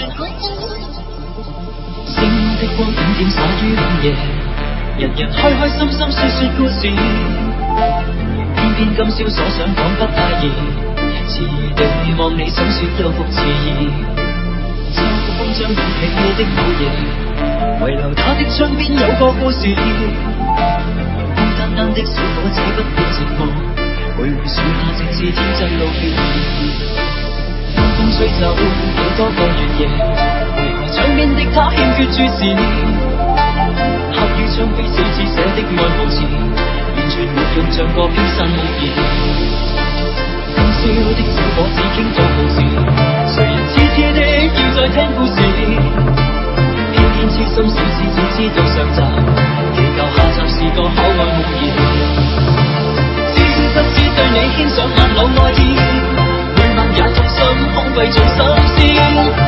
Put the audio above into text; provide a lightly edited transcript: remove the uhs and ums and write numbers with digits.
星的光點點灑於午夜，人人開開心心說說故事，偏偏今宵所想講不太易，遲地望你想說又復遲疑。秋風將掀起你的午夜，遺留他的窗邊有個故事，孤單單的小伙子不會寂寞，徘徊樹下正是天真路邊。風吹走好多個月夜，為何窗邊的他欠缺注視？刻於窗扉小字寫的愛慕詞，完全沒用像個飄散夢兒。今宵的小伙子傾到故事，誰人痴痴的要再聽故事？偏偏痴心小子只知道上集，祈求下集是個可愛夢兒。知不知對你牽上眼縷愛意？每晚也痛心空費盡心思。